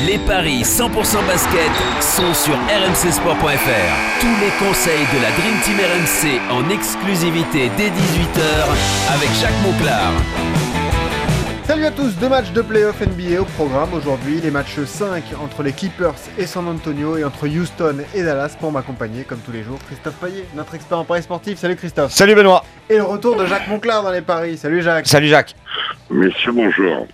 Les paris 100% basket sont sur rmcsport.fr. Tous les conseils de la Dream Team RMC en exclusivité dès 18h avec Jacques Monclar. Salut à tous, 2 matchs de play-off NBA au programme aujourd'hui, les matchs 5 entre les Clippers et San Antonio et entre Houston et Dallas. Pour m'accompagner comme tous les jours, Christophe Payet, notre expert en paris sportif. Salut Christophe. Salut Benoît. Et le retour de Jacques Monclar dans les paris. Salut Jacques. Salut Jacques. Messieurs, bonjour.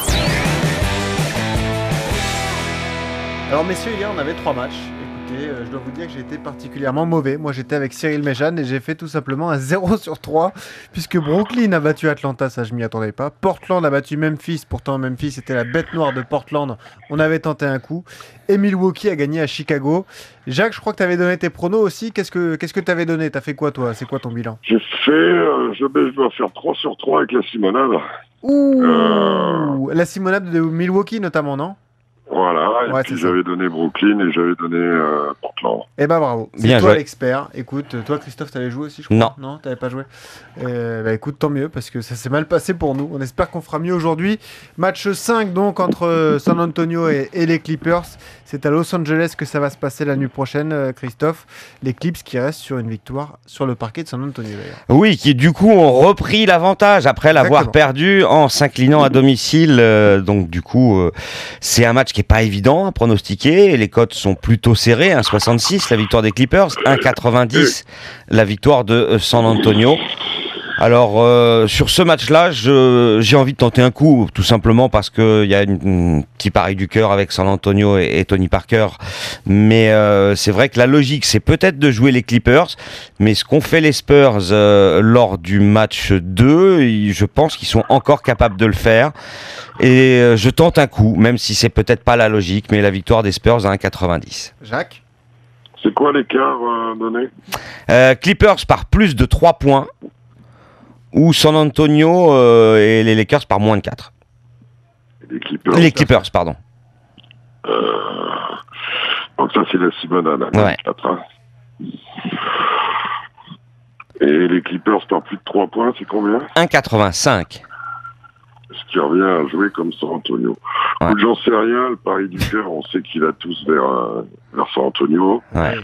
Alors messieurs, hier on avait 3 matchs. Écoutez, je dois vous dire que j'ai été particulièrement mauvais. Moi j'étais avec Cyril Méjeanne et j'ai fait tout simplement un 0 sur 3 puisque Brooklyn a battu Atlanta, ça je m'y attendais pas. Portland a battu Memphis, pourtant Memphis était la bête noire de Portland. On avait tenté un coup. Et Milwaukee a gagné à Chicago. Jacques, je crois que tu avais donné tes pronos aussi. Qu'est-ce que tu avais donné ? T'as fait quoi toi ? C'est quoi ton bilan ? J'ai fait, je dois faire 3 sur 3 avec la Simonade. Ouh, la Simonade de Milwaukee notamment, non ? Voilà, Ouais, et puis j'avais donné Brooklyn et j'avais donné Portland. Eh ben bravo, c'est Bien toi joué. l'expert. Écoute, toi Christophe, t'avais joué aussi je crois ? Non. Non, t'avais pas joué. Bah écoute, tant mieux parce que ça s'est mal passé pour nous. On espère qu'on fera mieux aujourd'hui. Match 5 donc entre San Antonio et les Clippers. C'est à Los Angeles que ça va se passer la nuit prochaine, Christophe. Les Clips qui restent sur une victoire sur le parquet de San Antonio d'ailleurs. Oui, qui du coup ont repris l'avantage après l'avoir Exactement. perdu en s'inclinant à domicile. Donc du coup, c'est un match qui est pas évident à pronostiquer. Les cotes sont plutôt serrées. 1,66 la victoire des Clippers, 1,90 la victoire de San Antonio. Alors sur ce match-là, j'ai envie de tenter un coup, tout simplement parce que il y a un petit pari du cœur avec San Antonio et Tony Parker. Mais c'est vrai que la logique, c'est peut-être de jouer les Clippers, mais ce qu'ont fait les Spurs lors du match 2, je pense qu'ils sont encore capables de le faire. Et je tente un coup, même si c'est peut-être pas la logique, mais la victoire des Spurs à 1,90. Jacques ? C'est quoi l'écart donné ? Clippers par plus de 3 points. Ou San Antonio et les Lakers par moins de 4. Les Clippers. Les Clippers, pardon. Donc ça c'est la Simonade. Ouais. 4, hein. Et les Clippers par plus de 3 points, c'est combien ? 1,85. Ce qui revient à jouer comme San Antonio. Ouais. J'en sais rien, le pari du cœur, on sait qu'il a tous vers San Antonio. Ouais.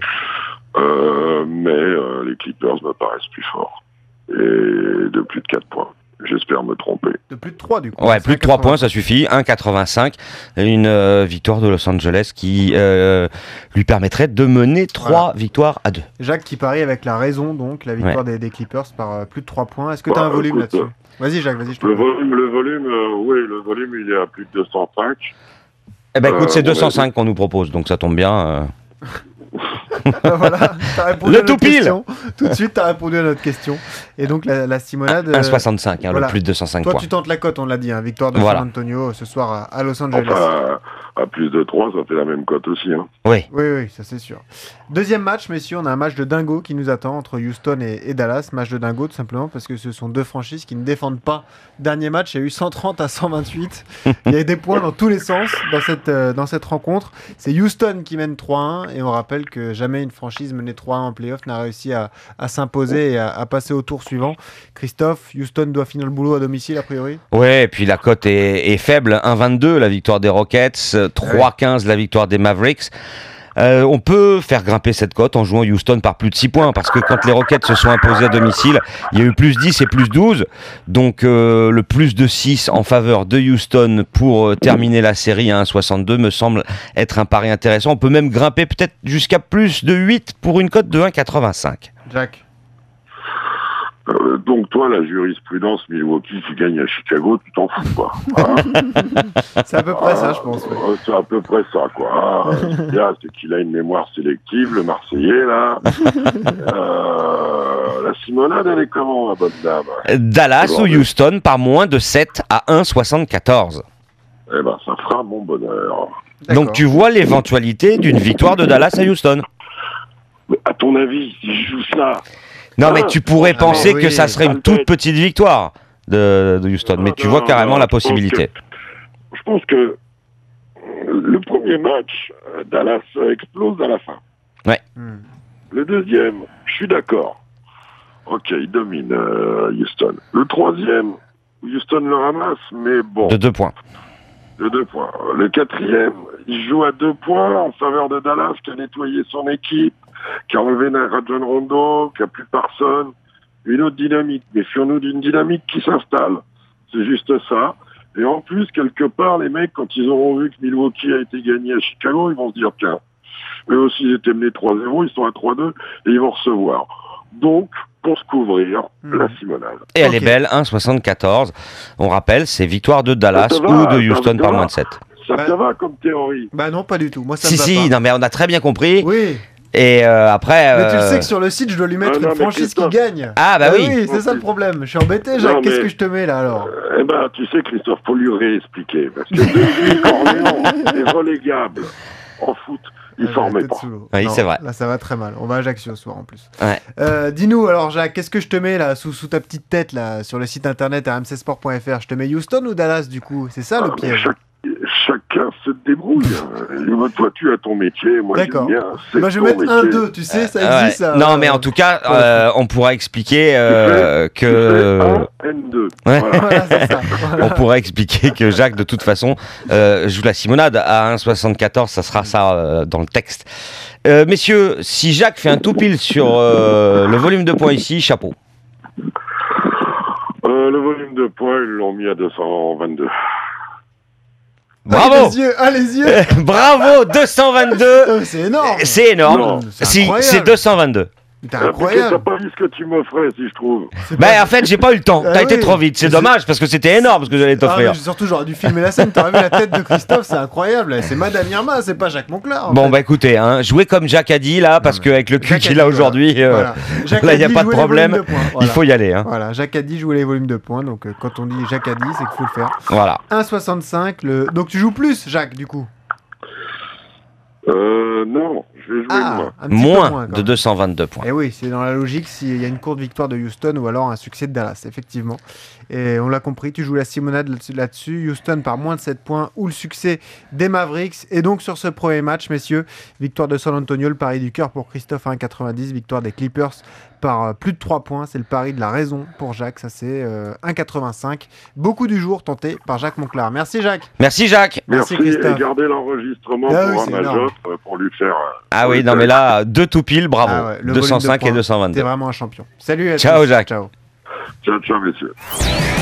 Mais les Clippers me paraissent plus forts. Et de plus de 4 points. J'espère me tromper. De plus de 3 du coup. Ouais, plus de 3 points, ça suffit. 1,85. Une victoire de Los Angeles qui lui permettrait de mener 3 victoires à 2. Jacques qui parie avec la raison donc, la victoire des Clippers par plus de 3 points. Est-ce que tu as un volume écoute, là-dessus ? Vas-y Jacques, vas-y, je te Le prie. volume, oui, le volume, il est à plus de 205. Eh ben écoute, c'est on 205 qu'on nous propose, donc ça tombe bien. Voilà, t'as répondu Le à notre tout pile. question. Tout de suite, t'as répondu à notre question. Et donc, la Simonade... 1,65, voilà. le plus de 205 Toi, points. tu tentes la cote, on l'a dit. Victoire de Voilà. San Antonio ce soir à Los Angeles. Enfin, à plus de 3, ça fait la même cote aussi. Hein. Oui. Oui, ça c'est sûr. Deuxième match, messieurs, on a un match de dingo qui nous attend entre Houston et Dallas. Match de dingo, tout simplement, parce que ce sont deux franchises qui ne défendent pas. Dernier match, il y a eu 130 à 128. Il y a des points dans tous les sens dans cette rencontre. C'est Houston qui mène 3-1, et on rappelle que jamais une franchise menée 3-1 en play-off n'a réussi à s'imposer et à passer au tour suivant. Christophe, Houston doit finir le boulot à domicile, a priori ? Ouais, et puis la cote est faible. 1,22 la victoire des Rockets, 3,15 la victoire des Mavericks. On peut faire grimper cette cote en jouant Houston par plus de 6 points, parce que quand les Rockets se sont imposés à domicile, il y a eu plus 10 et plus 12, donc le plus de 6 en faveur de Houston pour terminer la série à 1,62 me semble être un pari intéressant. On peut même grimper peut-être jusqu'à plus de 8 pour une cote de 1,85. Jacques ? Donc toi, la jurisprudence Milwaukee qui gagne à Chicago, tu t'en fous, quoi. Hein. C'est à peu près ça, je pense. Ouais. C'est à peu près ça, quoi. Ce qu'il y a, c'est qu'il a une mémoire sélective, le Marseillais, là. La Simonade, elle est comment, la bonne dame ? Dallas ou Houston par moins de 7 à 1,74. Eh ben, ça fera mon bonheur. D'accord. Donc tu vois l'éventualité d'une victoire de Dallas à Houston. Mais à ton avis, si je joue ça... Non, mais tu pourrais penser mais que oui, ça serait une toute petite victoire de Houston, mais tu vois carrément la possibilité. Je pense que le premier match, Dallas explose à la fin. Ouais. Le deuxième, je suis d'accord. Ok, il domine Houston. Le troisième, Houston le ramasse, mais bon. De 2 points. De 2 points. Le quatrième, il joue à 2 points en faveur de Dallas, qui a nettoyé son équipe, qui a enlevé Rajon Rondo, qui a plus personne. Une autre dynamique. Méfions-nous d'une dynamique qui s'installe. C'est juste ça. Et en plus, quelque part, les mecs, quand ils auront vu que Milwaukee a été gagné à Chicago, ils vont se dire, tiens, eux aussi, ils étaient menés 3-0, ils sont à 3-2, et ils vont recevoir. Donc, pour se couvrir, la Simonade. Et elle est belle, 1,74. On rappelle, c'est victoire de Dallas Ça va, ou de Houston par moins de 7. Ça te va comme théorie? Bah non, pas du tout. Moi, ça Si, me va si, pas. non, mais on a très bien compris. Oui, Et après. mais tu le sais que sur le site, je dois lui mettre non, une mais franchise qui Christophe. gagne. Ah, bah oui. Oui, c'est ça le problème. Je suis embêté, Jacques. Non, Qu'est-ce mais- que je te mets là alors? Eh ben, tu sais, Christophe, faut lui réexpliquer. Parce que depuis qu'Orléans est relégable en foot, il s'en remet Tête pas. sous l'eau. Oui, Non, c'est vrai. Là, ça va très mal. On va à Ajaccio ce soir en plus. Ouais. Dis-nous alors, Jacques, qu'est-ce que je te mets là sous ta petite tête là sur le site internet rmcsport.fr? Je te mets Houston ou Dallas du coup? C'est ça le Ah, mais piège. chacun se débrouille. Toi, tu as ton métier, moi j'aime D'accord. bien. c'est Bah, je vais ton mettre métier. 1-2, tu sais, ça Ouais. existe. Ça, Non, mais en tout cas, on pourra expliquer Tu que. fais un N2. Ouais. Voilà. Voilà, c'est ça. Voilà. On pourrait expliquer que Jacques, de toute façon, joue la Simonade à 1,74. Ça sera ça dans le texte. Messieurs, si Jacques fait un tout pile sur le volume de points ici, chapeau. Le volume de points, ils l'ont mis à 222. Bravo. Les yeux. Bravo, 222. C'est énorme. C'est énorme. Non, c'est Si, incroyable. c'est 222. T'es T'as incroyable. pas vu ce que tu m'offrais, si je trouve. C'est Bah, pas- en fait, j'ai pas eu le temps. Ah T'as été oui. trop vite. C'est Mais dommage parce que c'était énorme ce que j'allais Ah, t'offrir. mais surtout, j'aurais dû filmer la scène. T'aurais vu la tête de Christophe, c'est incroyable. C'est Madame Irma, c'est pas Jacques Monclar. en Bon, fait. bah écoutez, jouez comme Jacques a dit là, parce qu'avec le cul Jacques a qu'il dit, a voilà. aujourd'hui, Voilà. Jacques là, a il n'y a dit pas de jouer les problème. volumes de points. Il Voilà. faut y aller. Hein. Voilà, Jacques a dit jouer les volumes de points. Donc, quand on dit Jacques a dit, c'est qu'il faut le faire. Voilà. 1,65. Donc, tu joues plus, Jacques, du coup. Non, je vais jouer moins. un petit peu Moins quand de même. 222 points. Et oui, c'est dans la logique s'il y a une courte victoire de Houston ou alors un succès de Dallas, effectivement. Et on l'a compris, tu joues la Simonade là-dessus. Houston par moins de 7 points ou le succès des Mavericks. Et donc sur ce premier match, messieurs, victoire de San Antonio, le pari du cœur pour Christophe à 1,90, victoire des Clippers par plus de 3 points. C'est le pari de la raison pour Jacques, ça c'est 1,85. Beaucoup du jour tenté par Jacques Monclar. Merci Jacques. Merci Jacques. Merci, Merci, Christophe. et gardez l'enregistrement Ah pour oui, un c'est énorme. Majotte, pour lui faire... Ah oui, non mais là, deux tout pile, bravo. Ah ouais, le volume de 205 et points. 222. T'es vraiment un champion. Salut à Ciao, tous. Jacques. Ciao. Ciao, ciao, messieurs.